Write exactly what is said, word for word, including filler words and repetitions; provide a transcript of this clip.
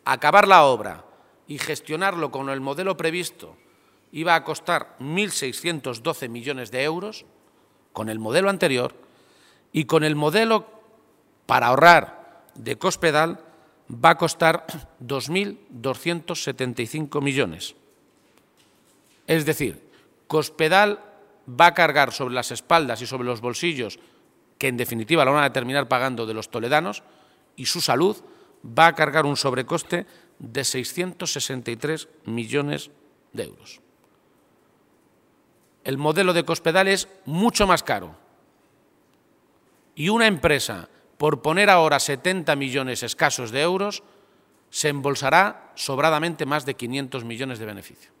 acabar la obra y gestionarlo con el modelo previsto iba a costar mil seiscientos doce millones de euros, con el modelo anterior, y con el modelo para ahorrar de Cospedal va a costar dos mil doscientos setenta y cinco millones. Es decir, Cospedal va a cargar sobre las espaldas y sobre los bolsillos, que en definitiva lo van a terminar pagando de los toledanos, y su salud va a cargar un sobrecoste de seiscientos sesenta y tres millones de euros. El modelo de Cospedal es mucho más caro. Y una empresa, por poner ahora setenta millones escasos de euros, se embolsará sobradamente más de quinientos millones de beneficio.